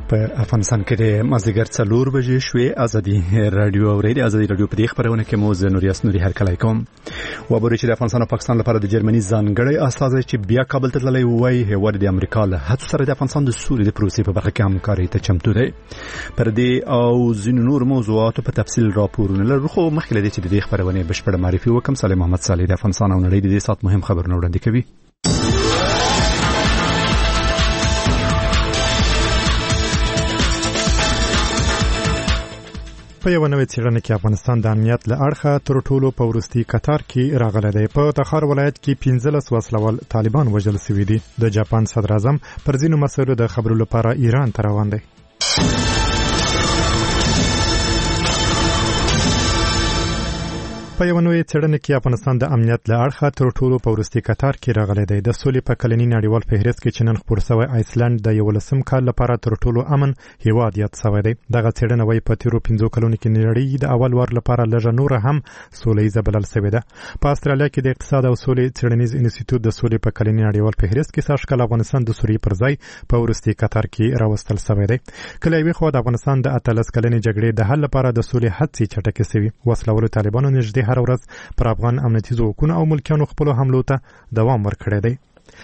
په افغانستان کې د مازدیګر 4 بجې شوې ازادي رادیو اوریدي ازادي رادیو په دې خبرونه کې موز نوریاس نوري هرکلای کوم وبوري چې د افغانستان او پاکستان لپاره د جرمني ځانګړی استاد چې بیا کابل ته تللی وای هیواد د امریکا له هڅو سره د افغانستان د سولې د پروسې په برخه کې همکاري ته چمتو دی پر دې او ځینو نور موضوعاتو په تفصیل راپورونه لرو خو مخکې لدې چې د دې خبرونه بشپړ معرفي وکم صالح محمد صالح د افغانستان او نړۍ د دې سات مهم خبرونه وړاندې کوي په یو نوې څېړنه کې افغانستان د امنیت له اړخه تر ټولو په وروستي قطار کې راغلی دی. په تخار ولایت کې 15 وسلوال طالبان وژل شوي دي. د جاپان صدر اعظم پر ځینو مسایلو د خبرو لپاره ایران ته روان دی. په یو نوې څېړنه کې افغانستان د امنیت له اړخه تر ټولو په وروستي قطار کې راغلی دی. د سولې په کلني نړیوال فهرست کې چې نن خپور شوی آیسلند د 11 کال لپاره تر ټولو امن هیواد یاد شوی دی. دغه څېړنه وايي په تیرو 15 کلونو کې نړۍ د اول وار لپاره لږه نور هم سولهییزه بلل شوې ده. په استرالیا کې د اقتصاد او سولې څېړنیز انسټیټیوټ د سولې په کلني نړیوال فهرست کې ساشکل افغانستان د سوریې پر ځای په وروستي قطار کې راوستل شوی دی. کله یو خو د افغانستان د 13 کلنې جګړې د حل لپاره د سولې هڅې چټکې شوي. وسلوال طالبانو نږدې هر ورځ پر افغان امنیتي ځواکونو او ملکیانو خپل حملو ته دوام ورکړی دی.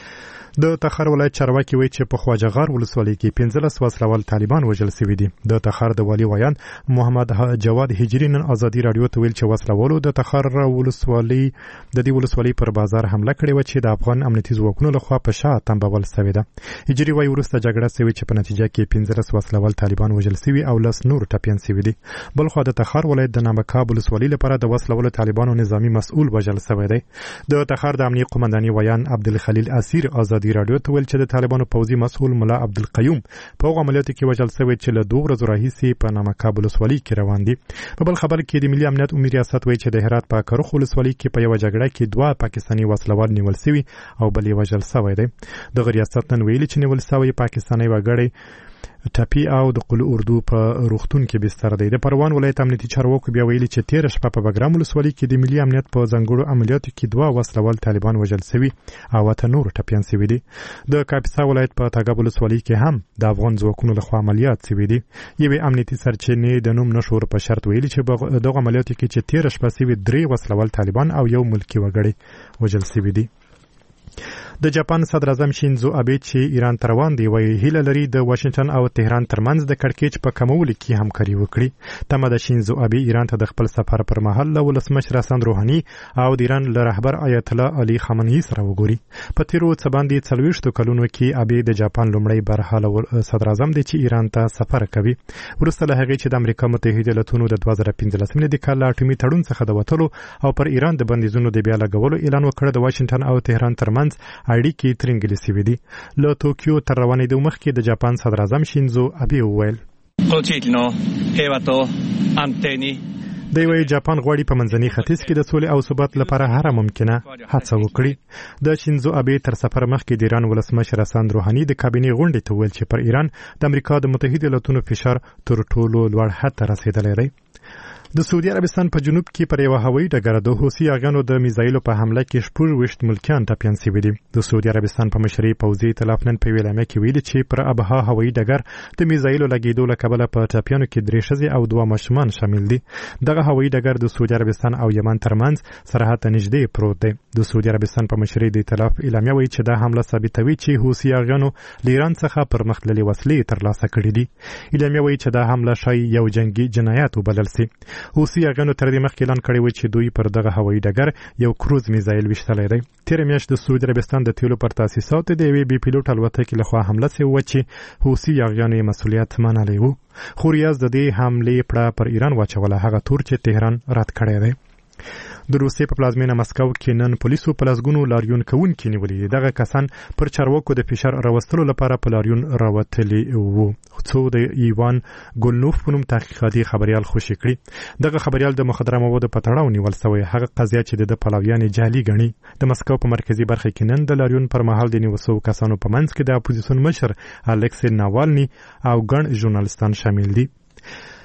د تخار ولایت چارواکي وایي چې په خواجهغار ولسوالۍ کې 15 وسلوال طالبان وژل شوي دي. د تخار د والي ویان محمد جواد هجری نن ازادي رادیو ته ویل چې وسلوالو د تخار ولسوالۍ د دې ولسوالۍ پر بازار حمله کړې و چې د افغان امنیتي ځواکونو لخوا په شا تنبول شوې ده. هجری وایي وروسته جګړه شوې چې په نتیجه کې 15 وسلوال طالبان وژل شوي او 10 نور ټپیان شوي دي. بلخو د تخار ولایت د نامکاب ولسوالۍ لپاره د وسلوالو طالبانو نظامی مسؤل وژل شوی دی. د تخار د امنیت قومنداني ویان عبدالخلیل اسیر ازادي رادیو ته ویل چې د طالبانو پوځي مسؤل ملا عبدالقیوم په هغه عملیاتو کې وژل شوی چې له 2 ورځو راهیسې په نامکاب ولسوالۍ کې روان دي. په بل خبر کې د ملي امنیت عمومي ریاست وایي چې د هرات په کرخ ولسوالۍ کې په یو جګړه کې 2 پاکستاني وسلوال نیول شوي او بل یې وژل شوی دی. د ریاست نن ویلي چې نیول شوی پاکستاني وګړی ټپی او د قل اردو په روغتون کې بستر دی. د پروان ولایت امنیتي چارواکو بیا ویلي چې 13 شپه په بګرام ولسوالۍ کې د ملي امنیت په ځنګړو عملیاتو کې 2 وسلوال طالبان وژل شوي او اته نور ټپیان شوي دي. د کاپیسا ولایت په تاګاب ولسوالۍ کې هم د افغان ځواکونو لخوا عملیات شوي دي. یوې امنیتي سرچینې د نوم نشور په شرط ویلي چې دغه عملیاتو کې چې 13 شپه شوي 3 وسلوال طالبان او یو ملکی وګړی وژل شوي دي. د جاپان صدر اعظم شینزو ابه چې ایران ته روان دی وایي هیله لري د واشنگټن او تهران ترمنځ د کړکېچ په کمولو کې همکاري وکړي. تمه د شینزو ابه ایران ته د خپل سفر پر مهال له ولسمشر حسن روحاني او د ایران له رهبر آیت الله علي خامنه‌ای سره وګوري. په تیرو څه باندې 40 کلونو کې ابه د جاپان لومړی برحاله صدر اعظم دی چې ایران ته سفر کوي. وروسته له هغې چې د امریکا متحده ایالاتونو د 2015 د کال اټومي تړون څخه د وټلو او پر ایران د بندیزونو د بیا لګولو اعلان وکړ د واشنگټن او تهران ترمنځ اړیکې ترنګلې شوې دي. له توکیو تر روانېدو مخکې د جاپان صدر اعظم شینزو ابه وویل دی وایي جاپان غواړي په منځني ختیځ کې د سولې او ثبات لپاره هر ممکنه هڅه وکړي. د شینزو ابه تر سفر مخکې د ایران ولسمشر حسن روحاني د کابینې غونډې ته ویل چې پر ایران د امریکا د متحده ایالاتونو فشار تر ټولو لوړ حد ته رسیدلی دی. د سعودي عربستان په جنوب کې پر یو هوایي ډګر د حوثي اغیانو د میزایلو په حمله کې 24 ملکیان ټپیان شوي دي. د سعودي عربستان په مشرۍ پوځي ائتلاف نن په اعلامیه کې ویلي چې پر ابها هوایي ډګر د میزایلو لګیدو له کبله په ټپیانو کې 3 ښځې او 2 ماشومان شامل دي. دغه هوایي ډګر د سعودي عربستان او یمن ترمنځ سرحد ته نږدې پروت دی. د سعودي عربستان په مشرۍ د ائتلاف اعلامیه وایي چې دا حمله ثابتوي چې حوثي اغیانو له ایران څخه پرمختللې وسلې ترلاسه کړې دي. اعلامیه وایي چې دا حمله شای یو جنگي جنایت وبلل شي. حوثي اغیانو تر دې مخکې اعلان کړی و چې دوی پر دغه هوایي ډګر یو کروز میزایل ویشتلی دی. تېره میاشت د سعودي عربستان د تیلو پر تاسیساتو د یوې بې پیلوټ الوتکې لخوا حمله شوې وه چې حوثي اغیانو یې مسؤلیت منلی و. خو ریاض د دې حملې پړه پر ایران واچوله، هغه تور چې تهران رد کړی دی. د روسیې په پلازمینه مسکو کې نن پولیسو په لسګونو لاریون کوونکي نیولي دي. دغه کسان پر چارواکو د فشار راوستلو لپاره په لاریون راوتلي وو. څو د ایوان ګولنوف په نوم تحقیقاتي خبریال خوشي کړي. دغه خبریال د مخدره موادو په تړاو نیول شوی. هغه قضیه چې د پلاویان جعلي ګڼي. د مسکو په مرکزي برخه کې نن د لاریون پر مهال د نیول شوو کسانو په منځ کې د اپوزیسیون مشر الکسی ناوالني او ګڼ ژورنالستان شامل دي.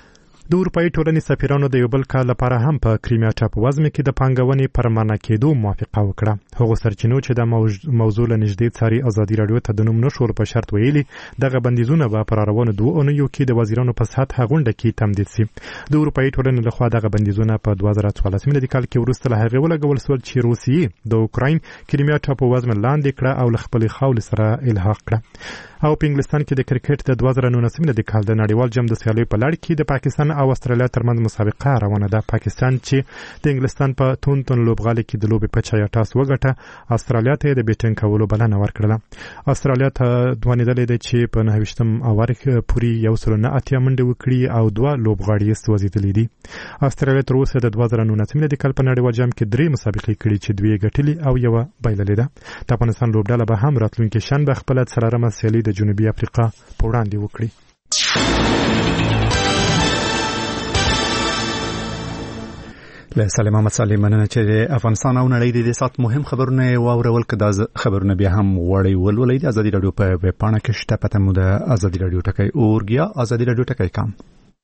د اروپאי ټولنې سفیرانو د یو بل کال لپاره هم په کریمیا ټاپووزمه کې د پانګونې پرمانه کېدو موافقه وکړه. هغو سرچینو چې د موضوع له نږدې څاري ازادي راډیو ته د نوم نشول په شرط ویلي دغه بندیزونه به پر روانو 2 اونیو کې د وزیرانو په سطحه غونډه کې تمدید شي. د اروپאי ټولنې لخوا دغه بندیزونه په 2014 میلادي کال کې وروسته له هغې ولګول شول چې روسیې د اوکراین کریمیا ټاپووزمه لاندې کړه او له خپلې خاورې سره الحاق کړه. او په انګلستان کې د کرکټ د 2019 میلادي کال د نړیوال جام د سیالیو په لړ کې د پاکستان او استرالیا ترمنځ مسابقه روانه ده. پاکستان چې د انګلستان په تون لوبغالي کې د لوبې په چا ټاس وګټه، استرالیا ته د بیټینګ کولو بلنه ورکړه. استرالیا ته دوانیدلې ده چې په 29م اوور پورې 108 منډه وکړي او 2 لوبغاړي سوځیدلې دي. استرالیا تر اوسه د 2019 میلادي کال په نړیوال جام کې 3 مسابقې کړي چې 2 ګټلې او 1 بایللې ده. د افغانستان لوبډله به هم راتلونکي شنبه خپل څلورمه سیالي د جنوبي افریقا په وړاندې وکړي. له سلام محمد سالم مننه چې افغانستان او نړۍ د سات مهم خبرونه واورول کده خبرونه بیا هم وړي ولولې د ازادي رادیو په ویب پاڼه کې شته پته مو د ازادي رادیو ټکی اورګیا ازادي رادیو ټکی کام.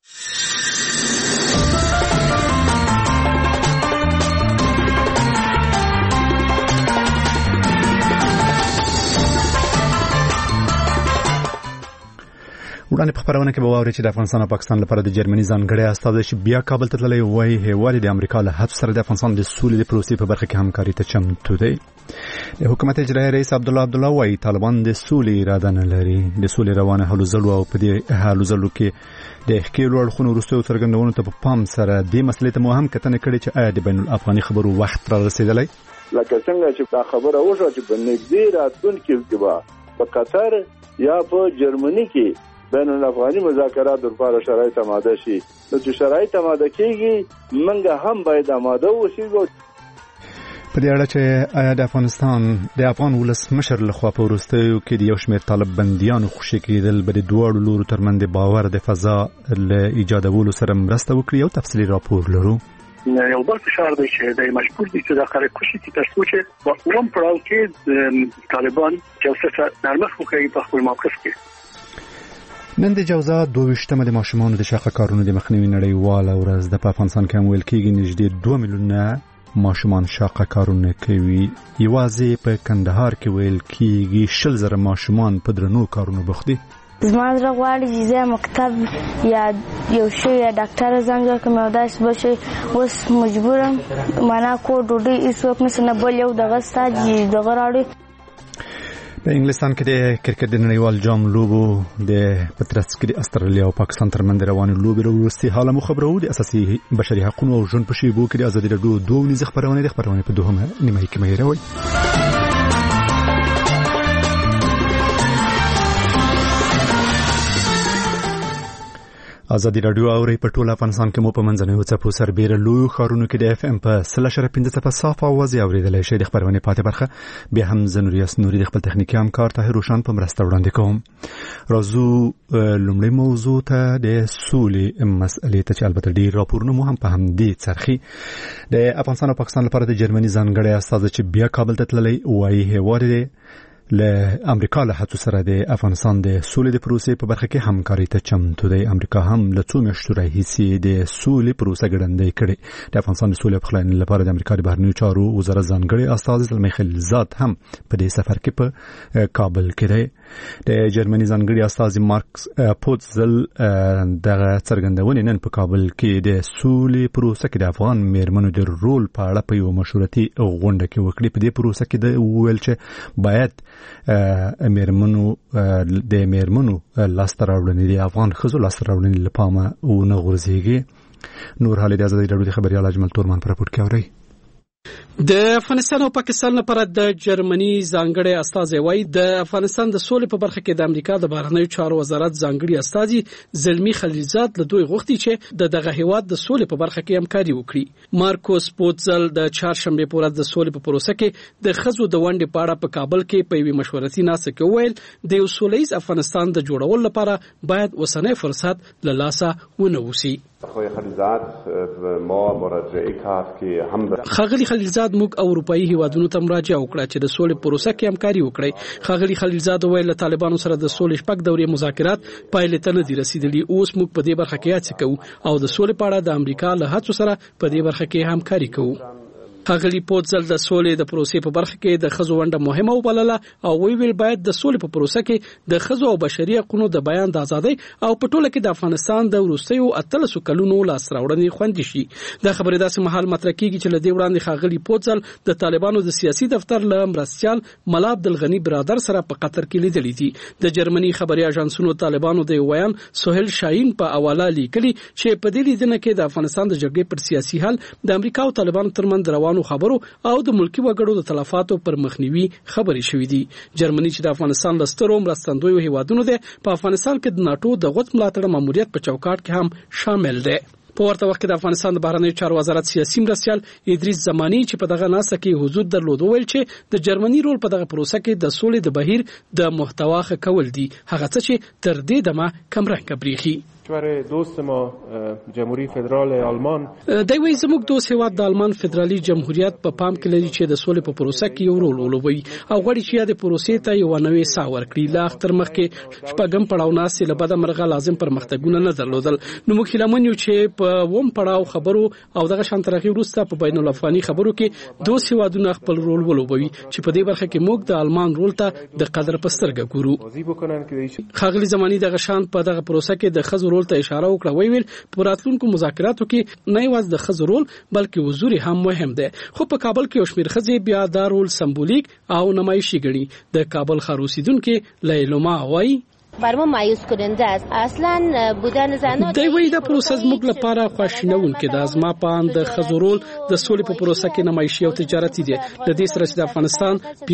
وړاندې په خبرونه کې به واوري چې د افغانستان او پاکستان لپاره د جرمني ځانګړی استازی چې بیا کابل ته تللی وای هیواد د امریکا له حد سره د افغانستان د سولې د پروسې په برخه کې همکاري ته چمتو دی. د حکومت اجرایي رئیس عبدالله وای طالبان د سولې اراده نه لري. د سولې روانه هلو ځلو او په دې هلو ځلو کې د ښکیلو اړخونو وروستیو څرګندونو ته په پام سره دې مسلې ته مو هم کتنه کړې چې آیا د بین الافغاني خبرو وخت را رسېدلی لکه څنګه چې دا خبره وشوه چې په نږدې راتلونکي کې به په قطر یا په جرمني کې بین الافغاني مذاکرات لپاره شرایط آماده شي. نو چې شرایط آماده کیږي موږ هم باید آماده اوسو. په دې اړه چې آیا د افغانستان د افغان ولسمشر لخوا په وروستیو کې د یو شمېر طالب بندیانو خوشي کېدل به د دواړو لورو ترمنځ باور د فضا له ایجادولو سره مرسته وکړي او تفصیلي راپور لرو. یو بل فشار دی چې د مجبور دي چې د خلک خوشي چې تاسو چې په کوم پړاو کې طالبان جوسه نرمخ وکړي په خپل موقف کې. نن د جوزا 22مه د ماشومانو د شاقه کارونو د مخنیوي نړیواله ورځ د افغانستان کې ویل کېږي نږدې 2 میلیونه ماشومان شاقه کارونه کوي. یوازې په کندهار کې ویل کېږي 100,000 ماشومان په درنو کارونو بوخت دي. زما زړه غواړي چې زه مکتب یا یو شی یا ډاکټر زنګ کوم او داس بشي اوس مجبورم معنا کو ډوډۍ ایسوک نه بل یو دغه ستاجي دغه راړي. په انګلستان کې د کرکټ د نړیوال جام لوبو د پترس کې د استرالیا او پاکستان ترمنځ روانې لوبې وروستي حاله مو خبرو د اساسي بشري حقوقو او ژوند په شیبو کې د ازادي راډیو 2 نيزه خبرونه په 2مه نیمه کې مې راوي. ازادي راډیو اوري په ټوله افغانستان کې مو په منځنوي چپو سربېره لوی خارونو کې د اف ام په 3.15 په صاف आवाज اوریدلای شي. د خبرونه پاتې برخه به هم زنوریاس نوري د خپل تخنیکی همکار طاهر روشن په مرسته وړاندې کوم. راځو لومړی موضوع ته د سولې مسلې ته چې البته ډیر راپورونه مو هم په هم دي څرخي. د افغانستان او پاکستان لپاره د جرمني ځانګړی استازی چې بیا کابل ته تللی وایي هیواد له امریکا له هڅو سره د افغانستان د سولې د پروسې په برخه کې همکاري ته چمتو دی. امریکا هم له څو میاشتو راهیسې د سولې پروسه ګړندۍ کړې. د افغانستان د سولې پخلاینې لپاره د امریکا د بهرنیو چارو وزارت ځانګړی استازی زلمی خلیلزاد هم په دې سفر کې په کابل کې دی. د جرمني ځانګړي استازی مارکس پوتزل دغه څرګندونې نن په کابل کې د سولې پروسه کې د افغان میرمنو د رول په اړه په یو مشورتي غونډه کې وکړي. په دې پروسه کې د ویل چې باید میرمنو لاس راوړنې د افغان ښځو لاس راوړنې لپاره ونه غورځيږي. نور حال د ازادي راډیو خبريال اجمل تورمان پر راپور کوي. د افغانستان او پاکستان لپاره د جرمني ځانګړي استازی وای د افغانستان د سولې په برخه کې د امریکا د بهرنیو چارو وزارت ځانګړي استازی زلمی خلیلزاد له دوی غوښتي چې دغه هیواد د سولې په برخه کې همکاري وکړي. مارکوس پوتزل د چهارشنبه په ورځ د سولې په پروسه کې د خزو د ونډې په اړه په کابل کې په یوه مشورتي ناسته کې ویل د یو سولهییز افغانستان د جوړولو لپاره باید اوسنۍ فرصت له لاسه ونه وسی. ښاغلي خلیلزاد موږ اروپאי هیوادونو ته مراجعه وکړه چې د سولې پروسه کې همکاري وکړي. ښاغلي خلیلزاد وویل له طالبانو سره د سولې شپږ دورې مذاکرات پایلې ته نه دي رسیدلي. اوس موږ په دې برخه کې هڅه کوو او د سولې په اړه د امریکا له هڅو سره په دې برخه کې همکاري کوو. ښاغلي پوتزل د سولې د پروسې په برخه کې د ښځو ونډه مهمه وبلله او ویل باید د سولې په پروسه کې د ښځو او بشري حقوقو د بیان د ازادۍ او په ټوله کې د افغانستان د وروستیو 13 کلونو لاسراوړنې خوندي شي. دا خبره داسې مهال مطرح کیږي چې لدې وړاندې ښاغلي پوتزل د طالبانو د سیاسي دفتر له مرستيال ملا عبدالغنی برادر سره په قطر کې لیدلې دي. د جرمني خبري اژانسونو طالبانو د ویان سهیل شاهین په حواله لیکلي چې په دې لیدنه کې د افغانستان د جګړې پر سیاسي حل د امریکا او طالبانو ترمنځ روانو خبرو او د ملکی وګړو د تلفاتو پر مخنیوي خبرې شوې دي. جرمني چې د افغانستان لسترو مرستندوی هیوادونو ده په افغانستان کې د ناتو د غوڅ ملاتړ ماموریت په چوکاټ کې هم شامل ده. په ورته وخت کې د افغانستان د بهرنیو چارو وزارت سیاسي مرستيال ادریس زمانی چې په دغه ناسه کې حضور درلود ویل چې د جرمني رول په دغه پروسه کې د سولې د بهیر د محتوا ښه کول دي. هغه څه چې تر دې دمه کمرنګ بریخي. دوست ما جمهوری فدرال آلمان دوی وایي زموږ دوست هیواد د آلمان فدرالي جمهوریت په پام کې لري چې د سولې په پروسه کې یو رول ولوبوي او غواړي چې د پروسې ته یو نوې ساه ورکړي. لا اختر مخکې شپږم پړاو ناسې له بده مرغه لازم پرمختګونه نه درلودل. نو موږ هیله یو چې په ووم پړاو خبرو او دغه شان ترغیب وروسته په بین الافغاني خبرو کې دوست هیوادونه خپل رول ولوبوي چې په دې برخه کې موږ د آلمان رول ته د قدر پسترګه ګورو. ښاغلي زمانی دغه شان په دغه پروسه کې د خزو رول ته اشاره وکړه. ویل په راتلونکو مذاکراتو کې نه یوازې د خزو رول بلکې حضور هم مهم دی. خو په کابل کې شمیر خزې بیا د رول سمبولیک او نمایشي ګڼي. د کابل ښار اوسیدونکو لیلما وایي بر ما مایوس کننده است. اصلا بودن زنان د وی د پروسس موږ لپاره خواشینونکې د ازما پاند د خزورول د سولې په پروسه کې نمایشي او تجارتي دي. د دې سره چې د افغانستان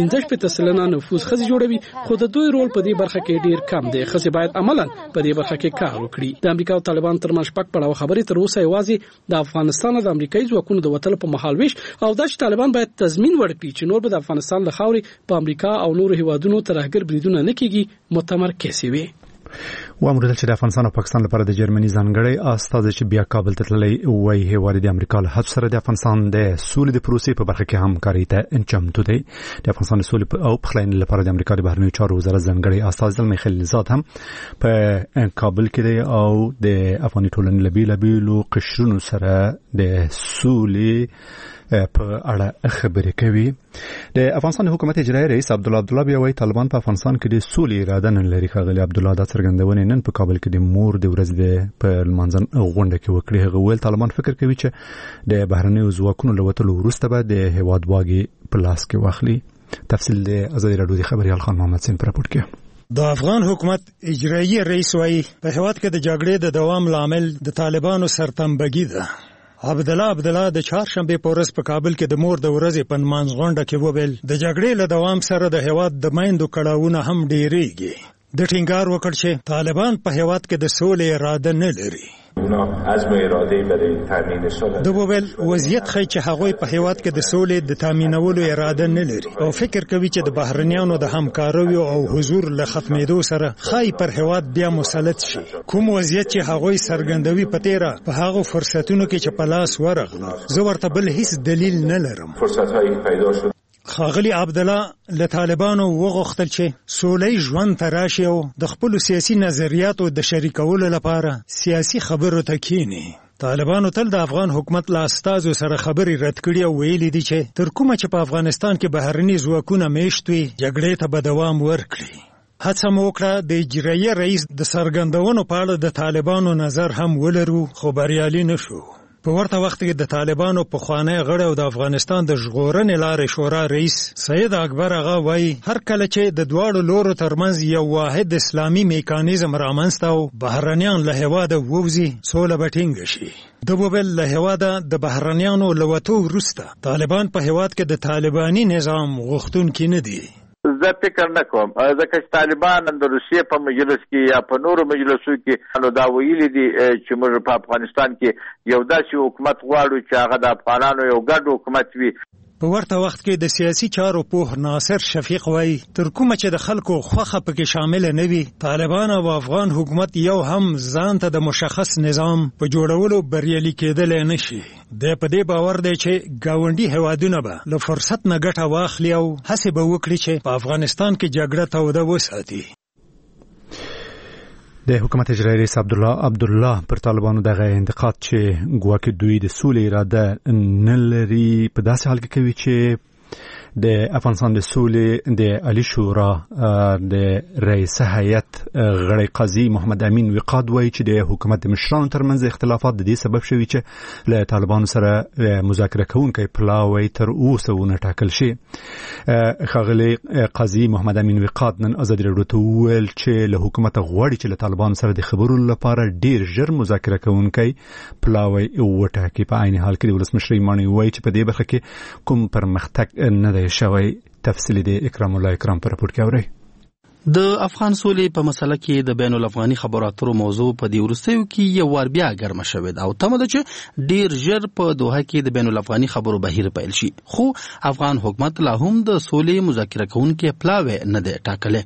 15% نفوذ خزي جوړوي خو د دوی رول په دې برخه کې ډیر کم دی. خزي باید عملاً په دې برخه کې کار وکړي. د امریکا او طالبان ترمنځ شپږ پړاو خبرې تر اوسه یوازې د افغانستان او د امریکایي ځواکونو د وټل په محالويش او د طالبان باید تضمین ورکړي چې نور به د افغانستان له خاورې په امریکا او نور هیوادونو ترهګر بریدونه نه کیږي متمرکز وي. و امر چې د افغانستان او پاکستان لپاره د جرمني ځانګړی استاد چې بیا کابل ته تللی وای هیواد د امریکا له هڅو سره د افغانستان د سولې د پروسې په برخه کې همکاري ته چمتو دی. د افغانستان د سولې او پخلاینې لپاره د امریکا د بهرنیو چارو وزارت ځانګړی استاد زلمی خلیلزاد هم په کابل کې دی او د افغاني ټولنې لبیلو قشرونو سره د سولې په اړه خبرې کوي. د افغانستان حکومت اجرایی رئیس عبدالله بیا وایي طالبان په افغانستان کې د سولې اراده نه لري. ښاغلي عبدالله دا څرګندونه نن په کابل کې د مور د ورځې په لمانځن غونډه کې وکړي. هغه ویل طالبان فکر کوي چې د بهرنیو ځواکونو له وتلو وروسته به د هیواد واګي په لاس کې واخلي. تفصیل د ازادي راډیو د خبريال خان محمد سین پر راپورټ کې. د افغان حکومت اجرایی رئیس وایي په هیواد کې د جګړې د دوام لامل د طالبانو سرتنبګي ده. عبدالله د چهارشنبه په ورځ په کابل کې د مور د ورځې په نمانځ غونډه کې وویل د جګړې له دوام سره د هیواد د میندو کړهونه هم ډیریږي. د ټینګار وکړ چې طالبان په هیواد کې د سولې اراده نه لري. د وویل وضعیت خی چې هغوی په هیواد کې د سولې د تامینولو اراده نه لري او فکر کوي چې د بهرنیانو د همکاریو او حضور له ختمېدو سره خای پر هیواد بیا مسلط شي. کوم وضعیت چې هغوی څرګندوي په تیره په هغه فرصتونو کې چې په لاس ورغلو زه ورته بل هیڅ دلیل نه لرم. ښاغلي عبدالله له طالبانو وغوښتل چې سولې ژوند ته راشي او د خپل سیاسي نظریاتو د شریکولو لپاره سیاسي خبرو ته کینی. طالبانو تل د افغان حکومت له استازو سره خبرې رد کړي او ویلي دي چې تر کومه چې په افغانستان کې بهرني ځواکونه میشت وي جګړې ته به دوام ورکړي. هڅه مو وکړه د اجرایی رئیس د څرګندونو په اړه د طالبانو نظر هم ولرو خو بریالي نشو. په ورته وخت کې د طالبانو پخوانی غړی او د افغانستان د ژغورنې لارې شورا رئیس سید اکبر آغا وایي هر کله چې د دواړو لورو ترمنځ یو واحد اسلامي میکانیزم رامنځته او بهرنیان له هیواده ووځي سوله به ټینګه شي. د وویل له هیواده د بهرنیانو له وتو وروسته طالبان په هیواد کې د طالباني نظام غوښتونکي نه دي. زه فکر نه کوم ځکه چې طالبان د روسیې په مجلس کې یا په نورو مجلسو کې نو دا ویلي دي چې موږ په افغانستان کې یو داسې حکومت غواړو چې هغه د افغانانو یو ګډ حکومت وي. په ورته وخت کې د سیاسي چارو پوه ناصر شفیق وایي تر کومه چې د خلکو خوښه پکې شامل نه وي طالبان او افغان حکومت یو هم ځان ته د مشخص نظام په جوړولو بریالي کېدلی نشي. د په دې باور دی چې ګاونډي هیوادونه به له فرصت نه ګټه واخلي او هڅې به وکړي چې په افغانستان کې جګړه توده وساتي. د حکومت اجرایي رئیس عبدالله پر طالبانو دغه انتقاد چې ګواکې دوی د سولې اراده نه لري په داسې حال کې کوي چې د افغانستان د سولې د عالی شورا د رئیس هیئت غړی قاضي محمد امین وقاد وایي چې د حکومت د مشرانو ترمنځ اختلافات د دې سبب شوي چې له طالبانو سره مذاکره کوونکی پلاوی تر اوسه ونه ټاکل شي. ښاغلی قاضي محمد امین وقاد نن ازادي راډیو ته وویل چې له حکومت غواړي چې له طالبانو سره د خبرو لپاره ډیر ژر مذاکره کوونکی پلاوی وټاکي. په عین حال کې د ولسمشر ایمانی وایي چې په دې برخه کې کوم پرمختګ نه دی شوی. تفصیل د اکرام الله اکرام پر راپور کې اورئ. د افغان سولې په مسله کې د بین الافغاني خبرو اترو موضوع په دې وروستیو کې یو وار بیا ګرمه شوې ده او تمه ده چې ډیر ژر په دوحه کې د بین الافغاني خبرو بهیر پیل شي. خو افغان حکومت لا هم د سولې مذاکره کوونکی پلاوی نه دی ټاکلی.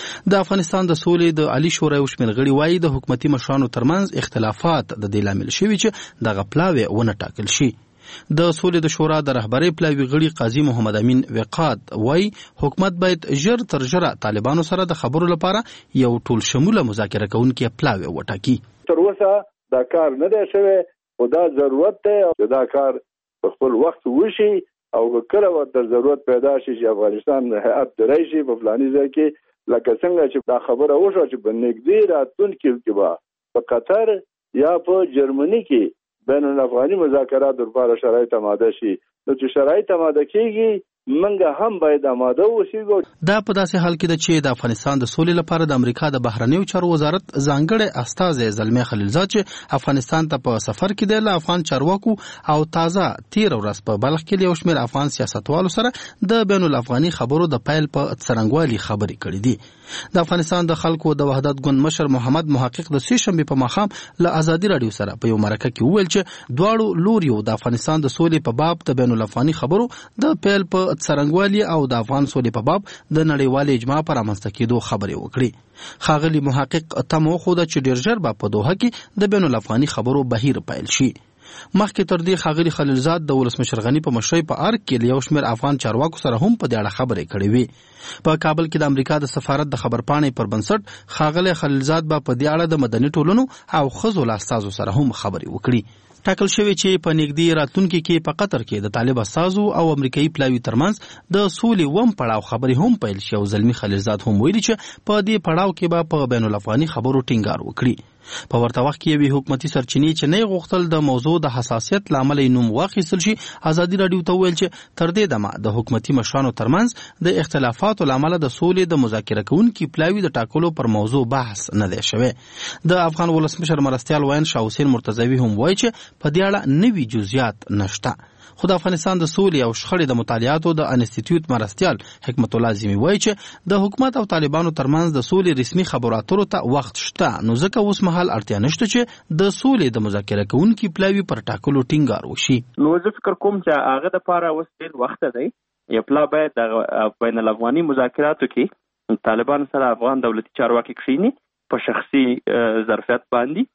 د افغانستان د سولې د عالی شورا یو شمېر غړي وایي د حکومتي مشرانو ترمنځ اختلافات د دې لامل شوي چې دغه پلاوی ونه ټاکل شي. د سولې د شورا د رهبرۍ پلاوي غړي قاضي محمد امین وقاد وایي حکومت باید ژر تر ژره طالبانو سره د خبرو لپاره یو ټول شموله مذاکره کوونکی پلاوی وټاکي. تر اوسه دا کار نه دی شوی او دا ضرورت دی چې دا کار په خپل وخت وشي او کله ورته ضرورت پیدا شي چې افغانستان هیئت درای شي په فلاني ځای کې لکه څنګه چې دا خبره وشوه چې په نږدې راتلونکي کې به په قطر یا په جرمني کې بین الافغاني مذاکرات لپاره شرایط آماده شي. نو چې شرایط آماده کیږي منګه هم باید آماده اوسېږو. دا په داسې حال کې ده چې د افغانستان د سولې لپاره د امریکا د بهرنیو چارو وزارت ځانګړی استازی زلمی خلیلزاد چې افغانستان ته په سفر کې دی له افغان چارواکو او تازه تیر ورځ په بلخ کې یو شمېر افغان سیاستوالو سره د بین الافغاني خبرو د پیل په څرنګوالي خبرې کړې دي. د افغانستان د خلکو د وحدت ګوند مشر محمد محقق د سې شنبې په ماښام له ازادي راډیو سره په یو مرکه کې وویل چې دواړو لوریو د افغانستان د سولې په باب د بین الافغاني خبرو د پیل په څرنګوالي او د افغان سولې په باب د نړیوال اجماع پر رامنځته کېدو خبرې وکړي. ښاغلي محقق تمه وښوده چې ډېر ژر به په دوحه کې د بین الافغاني خبرو بهیر پیل شي. مخکې تر دې ښاغلي خلیلزاد د ولسمشر غني په مشرۍ په ارګ کې یو شمېر افغان چارواکو سره هم په دې اړه خبرې کړې وې. په کابل کې د امریکا د سفارت د خبرپاڼې پر بنسټ ښاغلی خلیلزاد به په دې اړه د مدني ټولنو او ښځو له استازو سره هم خبرې وکړي. ټاکل شوی چې په نږدې راتلونکي کې په قطر کې د طالب استازو او امریکایي پلاوي ترمنځ د سولې وم پړاو خبرې هم پیل شي او زلمی خلیلزاد هم ویلي چې په دې پړاو کې به په بین الافغاني خبرو ټینګار وکړي. په ورته وخت کې یوې حکومتي سرچینې چې نه غوښتل د موضوع د حساسیت لامل نوم واخیستل شي ازادي راډیو ته ویل چې تر دې دمه د حکومتي مشرانو ترمنځ د اختلافاتو لامل د سولې د مذاکره کوونکي پلاوي د ټاکلو پر موضوع بحث نه دی شوی. د افغان ولسمشر مرستیال وین شاه حسین مرتضوی هم وایي چې په دې اړه نوي جزئیات نشته. خو د افغانستان د سولې او شخړې د مطالعاتو د انسټیټیوټ مرستیال حکمت الله ظیمی وایي چې د حکومت او طالبانو ترمنځ د سولې رسمي خبرو اترو ته وخت شته نو ځکه اوس مهال اړتیا نشته چې د سولې د مذاکره کوونکي پلاوي پر ټاکلو ټینګار وشي. نو زه فکر کوم چې هغه د لپاره اوس ډېر وخت دی. یو پلا باید د بین الافغاني مذاکراتو کې طالبان سره افغان دولتي چارواکي کښیني په شخصي ظرفیت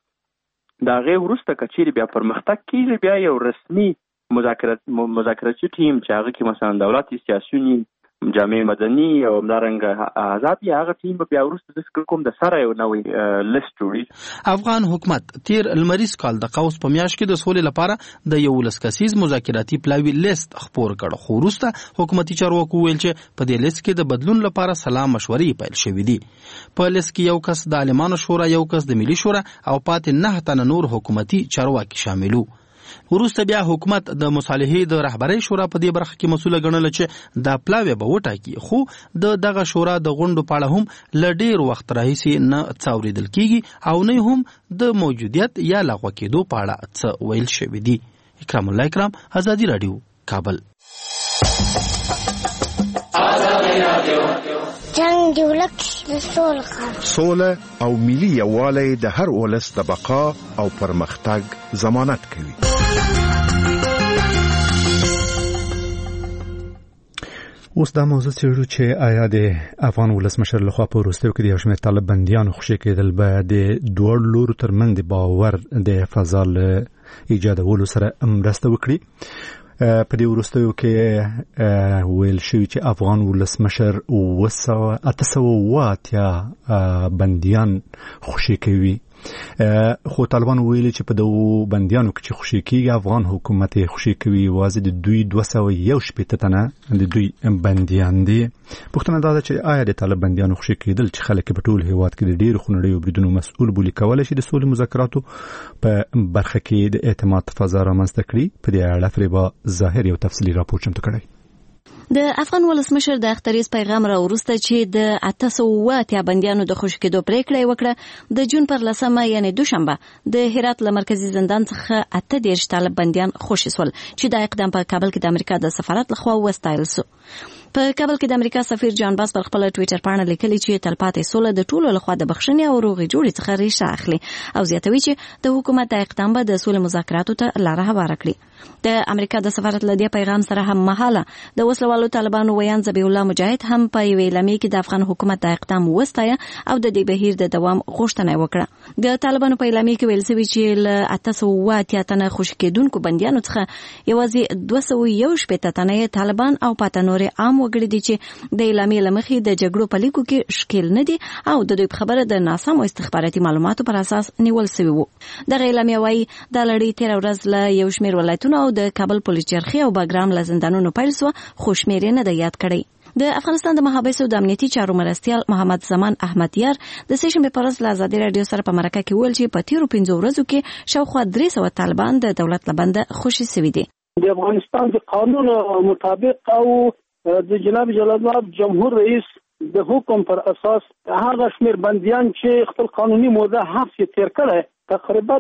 باندې د هغې وروسته که چیرې بیا پرمختګ کېږي بیا یو رسمي مذاکراتي ټیم چې هغه کې مثلا دولتي سیاسیونی جامع مدني او همدارنګه آزاد یا هغه ټیم بیا وروسته د فکر کوم د سره یو نوې لیست جوړي. افغان حکومت تیر لمریز کال د قوس په میاشت کې د سولې لپاره د یو لسکسیز مذاکراتي پلاوي لیست خپور کړ خو وروسته حکومتي چارواکو ویل چې په دې لیست کې د بدلون لپاره سلا مشورې پیل شوې دي. په لیست کې یو کس د عالمانو شورا یو کس د ملي شورا او پاتې 9 تنه نور حکومتي چارواکي شاملو. وروسته بیا حکومت د مصالحې د رهبرۍ شورا په دې برخه کې مسؤله ګڼله چې دا پلاوی به وټاکي خو د دغه شورا د غونډو په اړه هم له ډېر وخت راهیسې نه څه اورېدل کېږي او نه هم د موجودیت یا لغوه کېدو په اړه څه ویل شوي دي. اکرام الله اکرام، ازادي راډیو، کابل. جنگ دی ولک د سوله او ملي یووالی د هر ولس د بقا او پرمختګ ضمانت کوي. اوس دا موضوع څېړو چې آیا د افغان ولسمشر لخوا په وروستیو کې د یو شمېر طالب بندیانو خوشي کېدل به د دواړو لورو ترمنځ د باور د فضا له ایجادولو سره مرسته وکړي. په دې وروستیو کې ویل شوي چې افغان ولسمشر 880 بندیان خوشي کوي، خو طالبان ویلي چې په دغو بندیانو کې چې خوشي کېږي افغان حکومت یې خوشي کوي یوازې د دوی 201 تنه د دوی بندیان دي. پوښتنه دا ده چې آیا د طالب بندیانو خوشي کېدل چې خلک په ټول هیواد کې د ډېرو خونړیو بریدونو مسؤل بولي کولی شي د سولې مذاکراتو په برخه کې د اعتماد فضا رامنځته کړي؟ په دې اړه فریبا ظاهر یو تفصیلي راپور چمتو کړی. د افغان ولسمشر د اختریز پیغام را وروسته چې د 880 بندیانو د خوشي کېدو پریکړه وکړه، د جون پر 10 یعنی دوشنبه د هرات له مرکزی زندان څخه 8 طالب بندیان خوشي سول چې د اقدام په کابل کې د امریکا د سفارت لخوا وستایل شو. په کابل کې د امریکا سفیر جان باس پر خپل ټوئیټر باندې لیکلي چې تلپاتې سوله د ټولو لخوا د بخښنې او روغې جوړې څخه ریښه اخلي او زیاتوي چې د حکومت د اقدام به د سولې مذاکراتو ته لار هواره کړي. د امریکا د سفارت له دې پیغام سره هم مهاله د وسلوالو طالبانو ویان ذبیح الله مجاهد هم په یوې اعلامیه کې د افغان حکومت د اقدام وستایه او د دې بهیر د دوام غوښتنه وکړه. د طالبانو په اعلامیه کې ویل شوی چې له 880 تنه خوشي کېدونکو بندیانو څخه یوازې 201 تنه طالبان او پاته نور عام وګړي دي چې د اعلامیې لمخې د جګړو په لیکو کې شکیل نه دي او د دوی په خبره د ناسمو استخباراتي معلوماتو پر اساس نیول شوی وو. دغه اعلامیه وايي د لړۍ 13 ورځ له یو شمېر ولایتونو او د کابل پولیس چرخي او باګرام له زندانونو پیل شو، خو شمېر نه دی یاد کړی. د افغانستان د محابسو د امنیتي چارو مرستیال محمد زمان احمدیار د سیشن په پرز له ازادي رادیو سره په مرکه کې ویل چې په تیرو 15 ورځو کې شاوخوا 300 طالبان د دولت لبنده خوشي شوي دي. د افغانستان د قانون مطابق او د جناب جلال جمهور رئیس د حکم پر اساس هغه شمیر بندیان چې خپل قانوني موده حبس تیر کړي تقریبا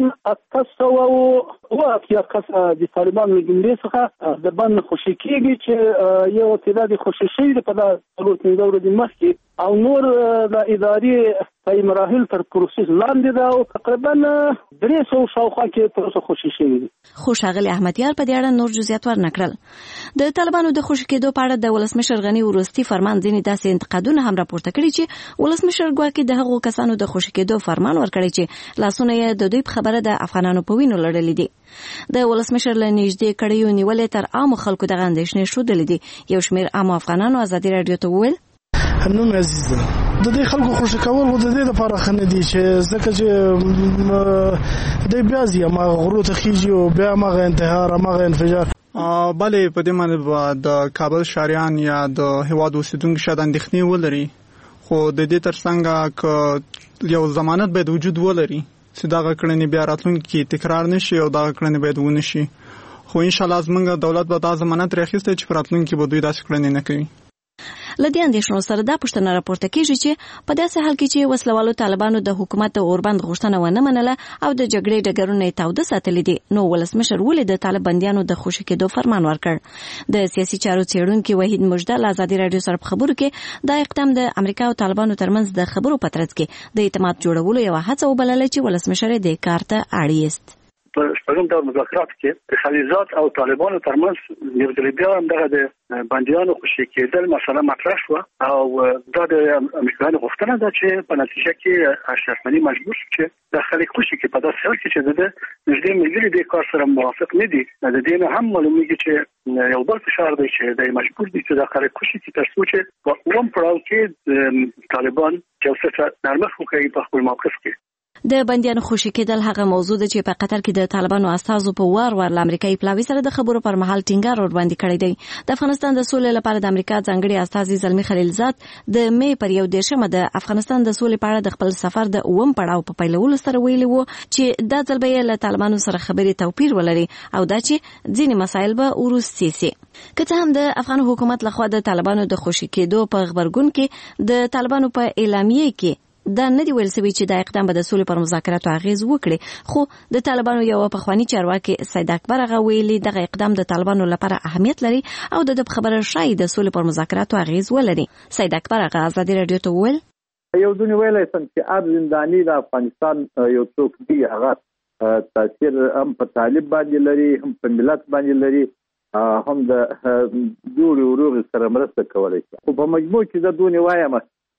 880 کس د طالبانو جمهوریت څخه د بند خوشي کېږي چې یو تعداد خوشي شوی په دغه ورځې مخکې او نور د اداري په مراحل تر پروسس لاندې دا او تقریبا 300 شاوخوا کې تر خوشي شوی دي. خو ښاغلی احمدیار په دې اړه نور جزئیات ورنکړل. د طالبانو د خوشي کېدو په اړه د ولسمشر غنی وروستي فرمان ځینې داسې انتقادونه هم راپورته کړي چې ولسمشر ګواکې د هغو کسانو د خوشي کېدو فرمان ورکړي چې لاسونه یې د دوی په خبره د افغانانو په وینو لړلې دي. د ولسمشر له نږدې کړیو نیولې تر عامو خلکو دغه اندېښنې ښودلې دي. یو شمېر عامو افغانانو ازادي رادیو ته وویل نن عزیز ده د دې خلکو خوشی کول خو د دې لپاره خنه دي چې ځکه چې د بیا زی ما غرو ته خيږي او بیا ما انتحار ما انفجار بلې په دې باندې د کابل شهریان یا د هواد اوسیدونکو شاید اندېښنې ولري، خو د دې ترڅنګ یو ضمانت باید وجود ولري چې دا کړنې بیا راتلونکي تکرار نشي او دا کړنې باید ونشي. خو ان شاء الله زمونږ دولت به دا ضمانت راخیسته چې راتلونکي به دوی داسې کړنې نه کوي. لدې اندېښنو سره دا پوښتنه راپورته کیږي چې په داسې حال کې چې وسلوالو طالبانو د حکومت د اوربند غوښتنه ونه منله او د جګړې ډګرونه تاوده ساتلې دي، نو ولسمشر ولې د طالب بندیانو د خوشي کېدو فرمان ورکړ؟ د سیاسي چارو څېړونکي وحید مجده له ازادي رادیو سره په خبرو کې دا اقدام د امریکا او طالبانو ترمنځ د خبرو په ترڅ کې د اعتماد جوړولو یو هڅه وبلله چې ولسمشر دې کار ته اړ ایست. په شپږم دور مذاکرات کې د خلیزات او طالبانو ترمنځ یو ځل بیا دغه د بندیانو خوشي کېدل مسله مطرح شو او دا د امریکایانو غوښتنه ده چې په نتیجه کې اشرف غني مجبور شو چې د خلک خوشي کې په داسې حال کې چې د نږدې ملګري د کار سره موافق نه دي. د دې نه هم معلومیږي چې یو بل فشار دی چې د مجبور دي چې د خلک خوشي کې تر څو چې په اوم پړاو کې طالبان چې څه نرمښت وکړي په خپل موقف کې. د بندیانو خوشي کېدل هغه موضوع ده چې په قطر کې د طالبانو استازو په وار له امریکایي پلاوي سره د خبرو پر مهال ټینګار ور باندې کړی دی. د افغانستان د سولې لپاره د امریکا ځانګړي استازي زلمی خلیلزاد د مې پر 1 د افغانستان د سولې په اړه د خپل سفر د اوم پړاو په پیلولو سره ویلي وو چې دا ځل به له طالبانو سره خبرې توپیر ولري او دا چې ځینې مسایل به وروستي سي. که څه هم د افغان حکومت لخوا د طالبانو د خوشي کېدو په خبرګون کې د طالبانو په اعلامیه کې دا نه دی ویل شوی چې دا اقدام به د سولې پر مذاکراتو اغیز وکړي، خو د طالبانو یو پخوانی چارواکي سید اکبر هغه ویلي دغه اقدام د طالبانو لپاره اهمیت لري او د خبره شای د سولې پر مذاکراتو اغیز ولري. سید اکبر هغه ازادي رادیو ته ویل یو ځنی ویلای سم چې اب زندانی د افغانستان یو څوک دی هغه تاثیر هم په طالب باندې لري هم په ملت باندې لري هم د جوړې وروغې سره مرسته کولی شي. خو په مجموع کې زه دونې وایم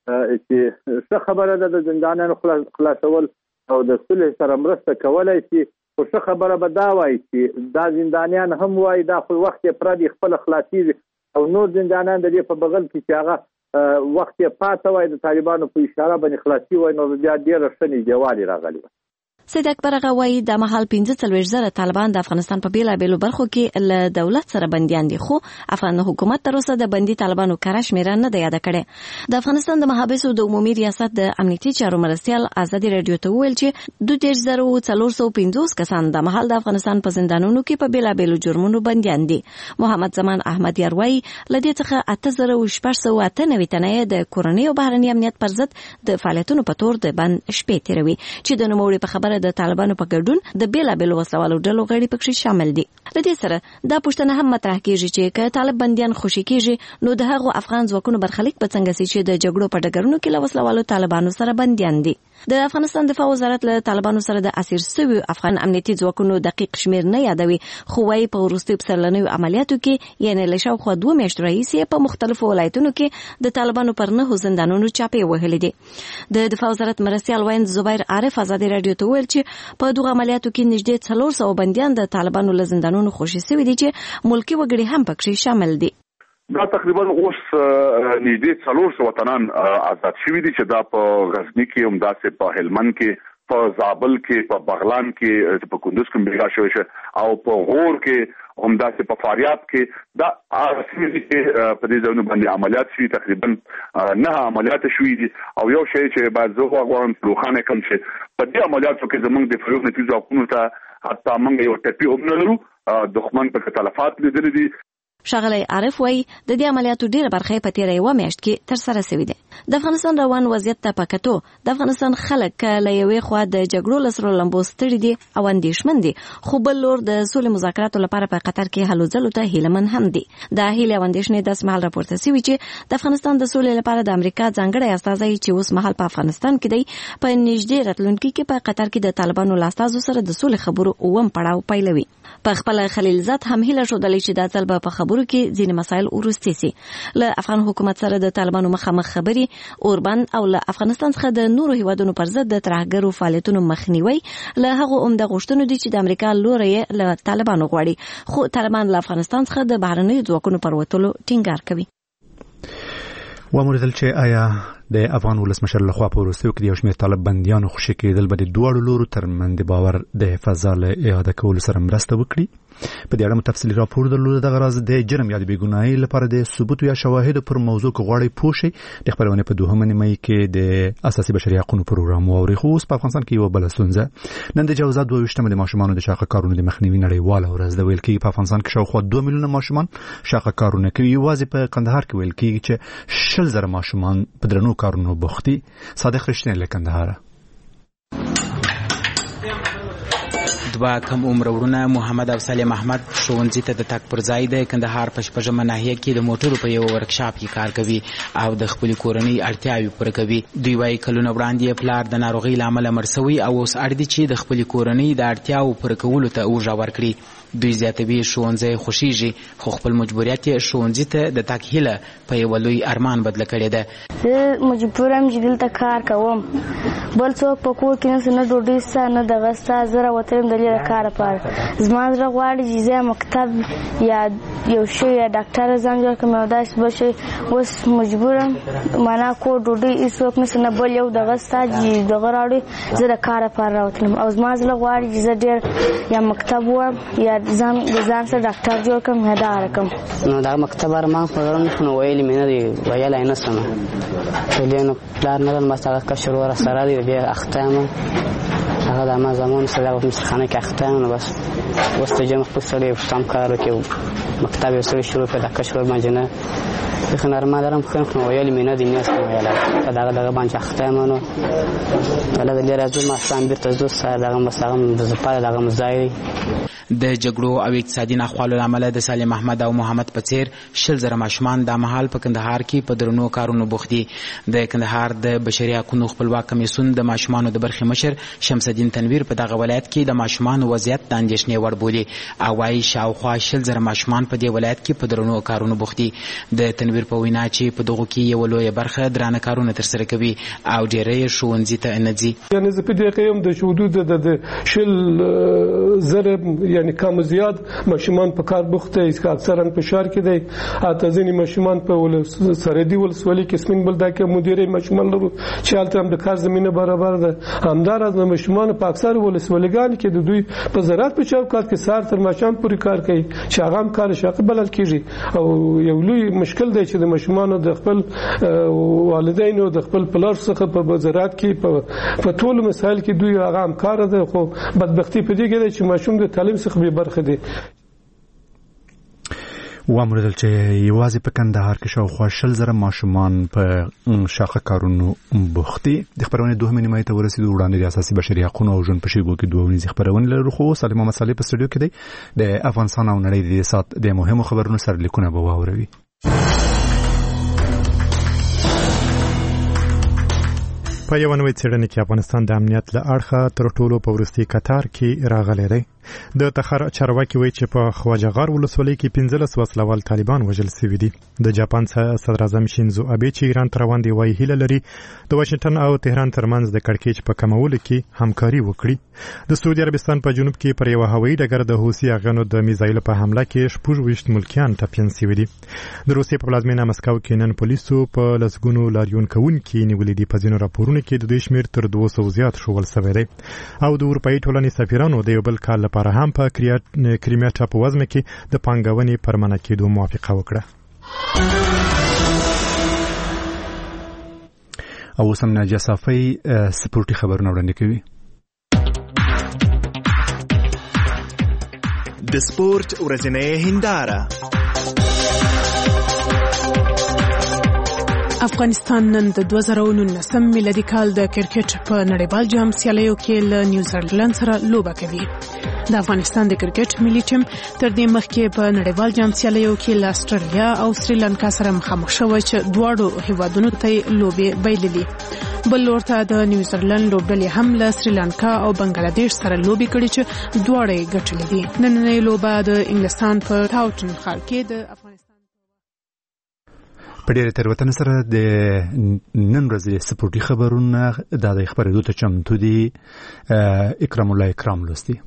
چې ښه خبره ده د زندانیانو خلاصول او د صلح سره مرسته کولی شي. خو ښه خبره به دا وایي چې دا زندانیان هم وایي دا خو وخت یې پوره دی خپله خلاصېږي او نور زندانیان د دې په بغل کې چې هغه وخت یې پاته وای د طالبانو په اشاره باندې خلاصي وای نو بیا ډېره ښه نږدېوالی راغلی وه. سید اکبر هغه وایي د مهال 45,000 طالبان د افغانستان په بیلابیلو برخو کې له دولت سره بندیان دي، خو افغان حکومت تر اوسه د بندي طالبانو کره شمیره نه ده یاده کړې. د افغانستان د محابسو د عمومي ریاست د امنیتي چارو مرستیال ازادي رادیو ته وویل چې 22,450 کسان د مهال د افغانستان په زندانونو کې په بیلابیلو جرمونو بندیان دي. محمد زمان احمد یار وایي له دې څخه 8,698 تنه د کورنۍ او بهرني امنیت پر ضد د فعالیتونو په تور د بند شپې تیروي چې د نوموړي په خبره د طالبانو په ګډون د بیلابیلو وسلوالو ډلو غړي پکې شامل دي. له دې سره دا پوښتنه هم مطرح کیږي چې که طالب بندیان خوشي کیږي نو د هغو افغان ځواکونو برخلیک په څنګه سي چې د جګړو په ډګرونو کې له وسلوالو طالبانو سره بندیان دي. د افغانستان دفاع وزارت له طالبانو سره د اسیر شویو افغان امنیتي ځواکونو دقیق شمیر نه یادوي، خو وايي په وروستیو پسرلنیو عملیاتو کې یعنې له شاوخوا 2 میاشتو راهیسې په مختلفو ولایتونو کې د طالبانو پر 9 زندانونو چاپې وهلې دي. د دفاع وزارت مرستیال وایند زبیر عارف ازادي رادیو ته ویل چې په دغه عملیاتو کې نږدې 400 بندیان د طالبانو له زندانونو خوشي شوي دي چې ملکی وګړي هم پکې شامل دي. دا تقریبا اوس نږدې 400 وطنان آزاد شوي دي چې دا په غزنی کې هم داسې په هلمند کې په زابل کې په بغلان کې په کندوز کې بیګا شوی شي او په غور کې هم داسې په فاریاب کې دا اصلي چې په دې ځایونو باندې عملیات شوي تقریبا 9 عملیات شوي دي او یو شی چې باید زه غواړم روښانه کړم چې په دې عملیاتو کې زموږ د فیوز نتیجه حکومت ته حتی موږ یو ټپي هم نه لرو، دښمن په تلفات لیدل دي. ښاغلی عارف وایي د دې عملیاتو ډیره برخه په تیره یوه میاشت کې ترسره شوې ده. د افغانستان روان وضعیت ته په کتو د افغانستان خلک له یوې خوا د جګړو له سرو لمبو ستړي دي او اندېښمن دي، خو بل لور د سولې مذاکراتو لپاره په قطر کې هلو ځلو ته هیلهمن هم دي. د هیلې او اندېښنې داسې مهال راپورته شوي چې د افغانستان د سولې لپاره د امریکا ځانګړی استازی چې اوس مهال په افغانستان کې دی په نږدې راتلونکي کې په قطر کې د طالبانو له استازو سره د سولې خبرو اووم پړاو پیلوي. په خپل خلیلزاد هم هیله ښودلې چې دا ځل به په خبرو کې ځینې مسایل وروستي سي. له افغان حکومت سره د طالبانو مخامخ خبرې اوربند او له افغانستان څخه د نورو هیوادونو پر ضد د ترهګرو فعالیتونو مخنیوي له هغو عمده غوښتنو دي چې د امریکا لوري له طالبانو غواړي، خو طالبان له افغانستان څخه د بهرنیو ځواکونو پر وتلو ټینګار کوي. وموردل چې آیا د افغان ولسمشر لخوا په وروستیو کې یو شمېر طالب بندیانو خوشي کېدل به د دواړو لورو ترمنځ د باور د حفاظت له اعاده کولو سره مرسته وکړي؟ په دې اړه تفصیلي راپور درلود. دغه راز د جرم یا د بېګناهۍ لپاره د ثبوت یا شواهد پر موضوع کې غواړي پوه شي. د خبرونه په 2 مې کې د اساسي بشري حقوقو پروګرام واوري. خو اوس په افغانستان کې یو بل ستونزه نن د جوازات 22 د ماشومانو د شاقه کارونو د مخنیوي نړیواله ورځ د ویل کېږي. په افغانستان کې شاوخوا 2 میلیونه ماشومان شاقه کارونه کوي. یوازې په قندهار کې ویل کېږي چې 60,000 ماشومان په درنو کارونو بوخت دي. صادق رښتینی له کندهار. دوه کم عمر ورونه محمد او سلیم احمد ښوونځي ته د تګ پر ځای د کندهار په شپږمه ناحیه کې د موټرو په یو ورکشاپ کې کار کوي او د خپلې کورنۍ اړتیاوې پوره کوي. دوی وایي کلونه وړاندې پلار د ناروغۍ له امله مړ شوی او اوس اړ دي چې د خپلې کورنۍ د اړتیاوو پوره کولو ته اوږه ورکړي. دوی زیاتوي ښوونځی خوښیږي خو خپل مجبوریت یې ښوونځي ته د تګ هیله په یوه لوی ارمان بدله کړې ده. زه مجبور یم چې دلته کار کوم، بل څوک په کور کې نشته، نه ډوډۍ شته نه دغه شته. زه راوتلم د دې کار لپاره. زما زړه غواړي چې زه مکتب یا یو شی یا ډاکټر ځان جوړ کړم او داسې بل شی. اوس مجبور یم معنا کور ډوډۍ هېڅوک نشته، نه بل یو دغه شته چې دغه راوړي. زه د کار لپاره راوتلم او زما زړه غواړي چې زه ډېر یا مکتب ووایم یا ځان سره ډاکټر جوړ کړم یا دغه رقم. نو دا مکتب ارمان خو لرم خو نو ویلې مې نه دي ویلی نه شم. ویلی نو پلار نه لرم بس هغه کشر ور سره دی ډېر اخته یم. هغه د ما زمان سره دغه مستخانه کې اخته یم. نو بس اوس ته جمع خپل سړی سم کار وکړي مکتب یې سړی شروع کړ د کشر باندې نه خو ارمان لرم خو نو ویلې مې نه دي نه شم ویلی په دغه باندې اخته یم. نو الله دې راځو ما سم بیرته زو سره دغه بس هغه د زپاره دغه ځای د جګړو او اقتصادي ناخوالو له امله د سالم احمد او محمد په څیر 60,000 ماشومان د مهال په کندهار کې په درنو کارونو بوخت دي. د کندهار د بشري حقوقو خپلواک کمیسیون د ماشومانو د برخې مشر شمس الدین تنویر په دغه ولایت کې د ماشومانو وضعیت د اندېښنې وړ بولي او وايي شاوخوا 20,000 ماشومان په دې ولایت کې په درنو کارونو بوخت دي. د تنویر په وینا چې په دغه کې یو لویه برخه درانه کارونه ترسره کوي او ډېری ښوونځي ته نه ځي. یعنې زه په دې قیم د حدود د 20,000 یعنې کم زیات ماشومان په کار بوخت دي، اکثرا په ښار کې دي. حتی ځینې ماشومان په سرحدي ولسوالۍ کې سپین بولدک کې مدیرې ماشومان لرو چې هلته هم د کار زمینه برابر ده. همداراز ماشومان په اکثر ولسوالیګانو کې د دوی په زراعت په چوکاټ کې سهار تر ماښام پورې کار کوي چې هغه هم کار شاقه بلل کېږي او یو لوی مشکل دی چې د ماشومانو د خپل والدینو د خپل پلار څخه په زراعت کې په ټولو مسایل کې دوی هغه هم کار ده. خو بدبختی په دې کې ده چې ماشوم د تعلیم څخه بې برخه دي. وامردل چې یوازې په کندهار کې شاوخوا 20,000 ماشومان په شاقه کارونو بوخت دي. د خبرونې دوه نیمه ته ورسېدو. وړاندې د اساسي بشري حقوقو او ژوند په شیبو کې دوه ورځې خبرونه لرو. خو سالم محمد صالح په سټوډیو کې دی. د افغانستان او نړۍ د سات د مهمو خبرونو سرلیکونه به واوروي. په یو نوې څېړنه کې افغانستان د امنیت له اړخه تر ټولو په وروستي کتار کې راغلی دی. د تخار چارواکي وایي چې په خواجهغار ولسوالۍ کې 15 وسلوال طالبان وژل شوي دي. د جاپان صدر اعظم شینزو ابې چې ایران ته روان دی وایي هیله لري د واشنگټن او تهران ترمنځ د کړکېچ په کمولو کې همکاري وکړي. د سعودي عربستان په جنوب کې پر یو هوایي ډګر د حوثي اغانو د میزایلو په حمله کې 26 ملکیان ټپیان شوي دي. د روسیې په پلازمینه مسکو کې نن پولیسو په لسګونو لاریون کوونکي نیولې دي. په ځینو راپورونو کې د دوی شمېر تر 200 زیات شول شوی دی. او د اروپایي ټولنې سفیرانو د یو بل کال لپاره هم په کریمیا ټاپووزمه کې د پانګونې پرمنه کېدو موافقه وکړه. او اوس هم ناجیه صافی سپورټي خبرونه وړاندې کوي. د سپورت ورځنۍ هنداره. افغانستان نن د 2019 میلادي کال د کرکټ په نړیوال جام سیالیو کې له نیوزیلند سره لوبه کوي. د افغانستان د کرکټ ملي ټیم تر دې مخکې په نړیوال جام سیالیو کې له استرالیا او سریلانکا سره مخامخ شوی چې دواړو هیوادونو ته لوبې بایللې. بل لورته د نیوزیلند لوبډلې هم له سریلانکا او بنگلاديش سره لوبې کړې چې دواړه یې ګټلې دي. نننۍ لوبه د انګلستان په ټاوټن ښار کې د افغانستان په ډېره تېروتنه سره د نن ورځې سپورټي خبرونه د خبرېدو ته چمتو دي. اکرام الله اکرام لوستي.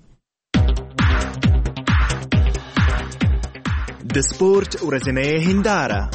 د سپورت ورځنۍ هنداره.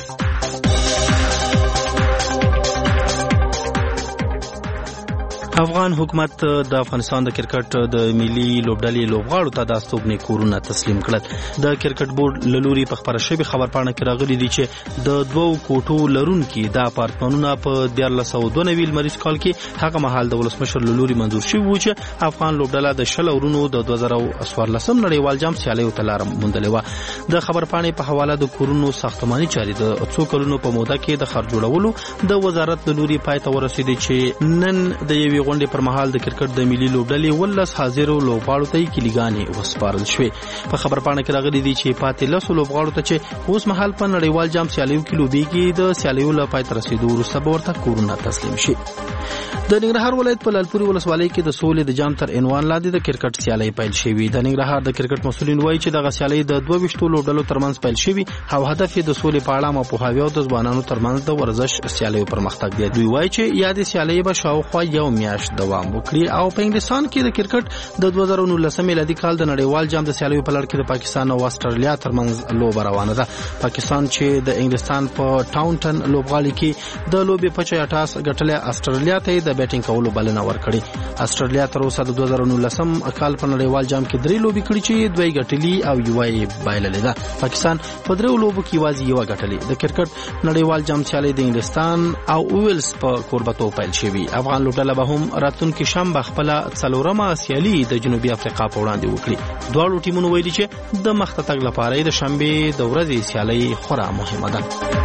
افغان حکومت د افغانستان د کرکټ د ملي لوبډلې لوبغاړو ته د استوګنې کورونه تسلیم کړل. د کرکټ بورډ له لوري په خبره شوې خبرپاڼه کې راغلي دي چې د 2 کوټو لرونکي د اپارتمانونه په 1992 لمریز کال کې هغه مهال د ولسمشر له لوري منظور شوی و چې افغان لوبډله د 10 ورونو د 2014 نړیوال جام سیالیو ته لار موندلې و. د خبرپاڼې په حواله د کورونو ساختماني چارې د 2 کلونو په موده کې د خرج جوړولو د وزارت له لوري پای ته ورسېدي چې نن د یوې غونډې پر مهال د کرکټ د ملي لوبډلې 18 حاضرو لوبغاړو ته کلیګانې وسپارل شوې. په خبرپاڼه کې راغلي دي چې پاتې 10 لوبغاړو ته چې اوس مهال په نړیوال جام سیالیو کې لوبېږي د سیالیو له پای ته رسیدو وروسته به ورته کورونه تسلیم شي. د ننګرهار ولایت په لالپوري ولسوالۍ کې د سولې د جام تر عنوان لاندې د کرکټ سیالۍ پیل شوې. د ننګرهار د کرکټ مسؤلین وایي چې دغه سیالۍ د 22 لوبډلو ترمنځ پیل شوې او هدف یې د سولې په اړه مپوهاوی او د ځوانانو ترمنځ د ورزش سیالیو پرمختګ دی. دوی وایي چې یادې سیالۍ به شاوخوا یو میاشت دوام وکړي. او په انګلستان کې د کرکټ د 2019 میلادي کال د نړیوال جام د سیالیو په لړ کې د پاکستان او استرالیا ترمنځ لوبه روانه ده. پاکستان چې د انګلستان په ټاونټن لوبغالي کې د لوبې په 86 ګټلې استرالیا ته د بیټینګ کولو بلنه ورکړي. استرالیا تر اوسه د 2019 کال په نړیوال جام کې 3 لوبې کړې چې 2 ګټلې او یو یې بایللې ده. پاکستان په 3 لوبو کې یوازې یو ګټلې. د کرکټ نړیوال جام سیالي د انګلستان او ویلز په کوربتو پیل شوی. افغان لوبډله به هم راتلونکي شنبه خپل څلورمه سیالي د جنوبي افریقا په وړاندې وکړي. دواړو ټیمونو ویلي چې د مخته تګ لپاره د شنبه د ورځې سیالي خورا مهمه ده.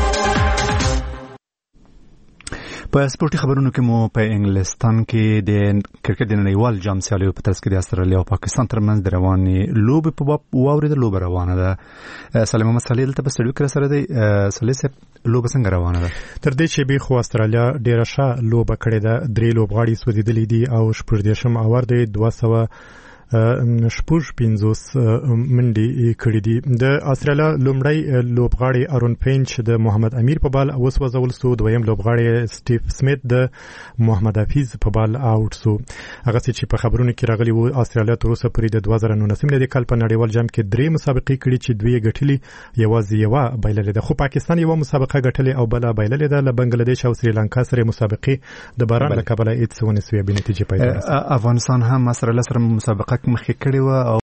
په سپورتي خبرونو کې مو په انګلستان کې د کرکټ د نړیوال جام سیالیو په ترڅ کې د استرالیا او پاکستان ترمنځ د روانې لوبې په باب واورېدل. لوبه روانه ده. سلیم محمد صالح دلته په سټډیو کې سره دی. صالح صاحب لوبه څنګه روانه ده؟ تر دې چې به خو استرالیا ډیره ښه لوبه کړې ده. 3 لوبغاړي سوځېدلې دي او 14 اور دی 200 شپږ 50 منډي کړې دي. د استرالیا لومړی لوبغاړي ارون فینچ د محمد امیر په بال وسوځول سو، دویم لوبغاړي سټیف سمیت د محمد حفیظ په بال آوټ سو. هغه چې په خبرونو کې راغلي وو استرالیا تر اوسه پورې د 2019 میلادي کال په نړیوال جام کې درې مسابقې کړې چې دوی ګټلې، یوازې یوه بایللې ده. خو پاکستان یوه مسابقه ګټلې او بل بایللې ده. له بنگلاديش او سریلانکا سره مسابقې د باران له کبله هیڅ ونه سوې به نتیجه پیدا. افغانستان هم استرالیا سره مسابقه مخکې کړې و او